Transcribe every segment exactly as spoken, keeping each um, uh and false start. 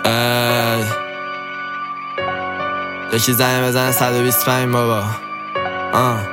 ای یکی زنگ بزن صد و بیست و پنج بابا. آه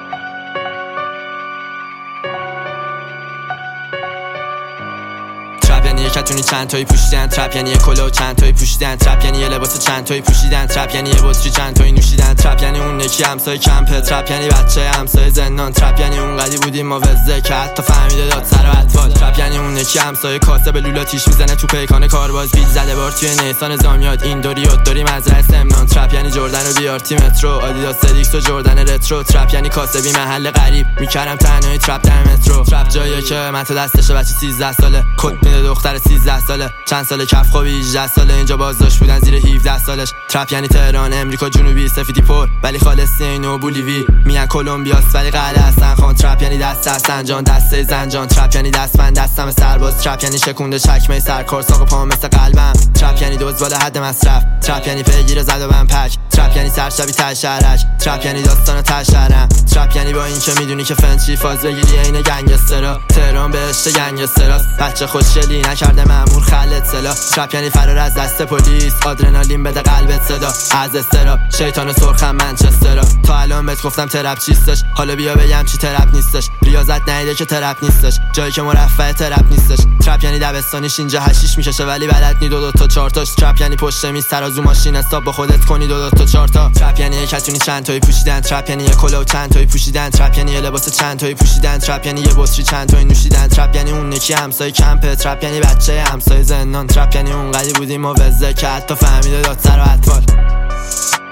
ترپ یعنی یه کتونی چند تایی پوشیدن، ترپ یعنی یه کلاه و چند تایی پوشیدن، ترپ یعنی یه لباس چند تایی پوشیدن، ترپ یعنی یه بطری چند تایی نوشیدن، ترپ یعنی اون یکی همسایه کمپه، ترپ یعنی بچه همسایه زندان، ترپ یعنی اون قدی بودیم ما وزه که حتی فهمیده داد سر و اطفال، ترپ یعنی اون یکی همسایه کاسه به لولا تیش میزنه تو پیکان کارباز بیل زده بار توی نیسان زامیاد این دوری یاد داری مزرعه سمنان، ترپ یعنی جردن و بیارتی مترو، آدیداس سلیکس و جردن رترو، ترپ یعنی کاسبی محل غریب میکردم تنهایی ترپ در مترو، ترپ جاییه که من تو دستشه بچه سیزده ساله کد میده دختر سیزده ساله، چند ساله کف خوابی هجده ساله اینجا بازداشت بودن زیر هفده سالش، ترپ یعنی تهران امریکا جنوبی سفیدی پر ولی خالصی اینو بولیوی میان کلمبیاس ولی قلعه حسن خان، ترپ یعنی دست حسن جان دسته زنجان، ترپ یعنی دستبند دستم سرباز، ترپ یعنی شکونده چکمه سرکار ساق پام مثل قلبم، ترپ یعنی دوز بالا حد مصرف، ترپ یعنی پیگیر زد و بم پک، ترپ یعنی سرشبی ته شهرک، ترپ یعنی داستان ته شهرم، ترپ یعنی با این که میدونی که فنچی فاز بگیری عین گنگسترا، تهران بهشت گنگستراست بچه خوشگلی نکرده مامور خلت سلا، ترپ یعنی فرار از دست پلیس آدرنالین بده قلبت صدا، از استرا شیطان سرخم منچسترا، تا الان بهت گفتم ترپ چیستش حالا بیا بگم چی ترپ نیستش، ریاضت نیده که ترپ نیستش جایی که مرفع ترپ نیستش، ترپ یعنی دبستانیش اینجا هشیش میکشه ولی بلد نی دو دو تا چهار تاش، ترپ یعنی پشت میز ترازو ماشین حساب با خودت کنی دو دو تا چهار تا، ترپ یعنی یه کتونی چند تایی پوشیدن، ترپ یعنی یه کلاه و چند تایی پوشیدن، ترپ یعنی یه لباس چند تایی پوشیدن، ترپ یعنی یه بطری چند تایی نوشیدن، ترپ یعنی اون یکی همسایه کمپه، ترپ یعنی بچه همسایه زندان، ترپ یعنی اون قدی بودیم ما وزه که حتی فهمیده داد سر و اطفال.